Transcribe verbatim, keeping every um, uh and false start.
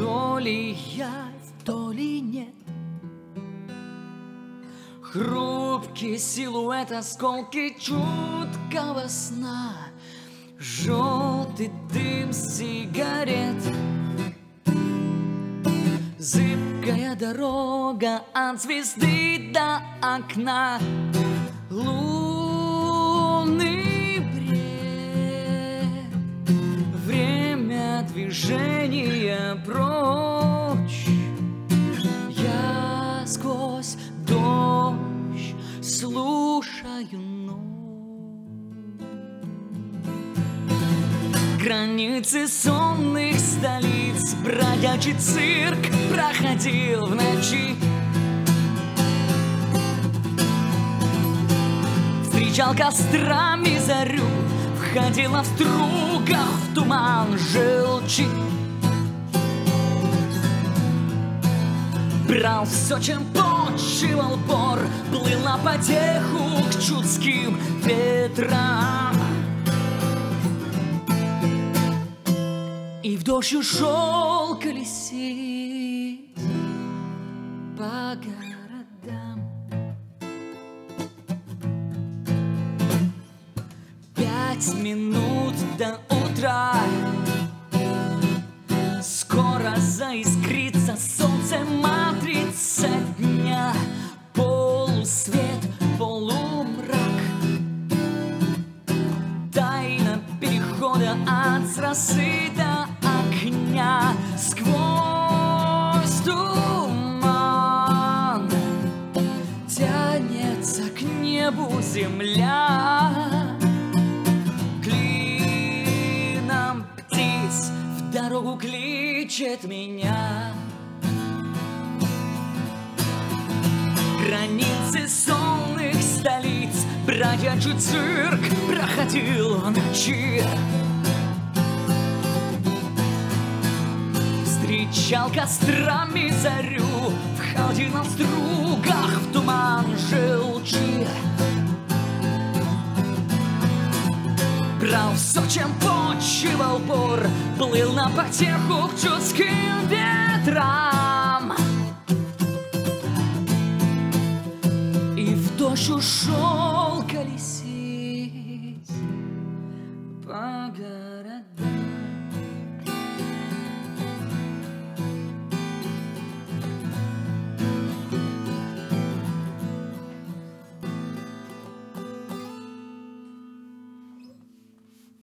То ли я, то ли нет. Хрупкий силуэт, осколки чуткого сна, желтый дым сигарет, зыбкая дорога от звезды до окна, лунный бред, время движения прочь. Я сквозь дождь слушаю ночь. Границы сонных столиц бродячий цирк проходил в ночи. Встречал кострами зарю, входила в стругах в туман желчи. Брал все, чем почивал бор, плыл на потеху к чудским ветрам. И в дождь ушел колесит по городам. Пять минут до утра, скоро заискрится солнце, матрица дня, полусвет, полумрак, тайна перехода от росы до огня. Сквозь туман тянется к небу земля, клином птиц в дорогу кличет меня. Границы сонных столиц бродячий цирк проходил в ночи. Встречал кострами зарю, входил на стругах в туман желчи. Брал все, чем почивал бор, плыл на потеху к чудским ветрам. И в дождь ушел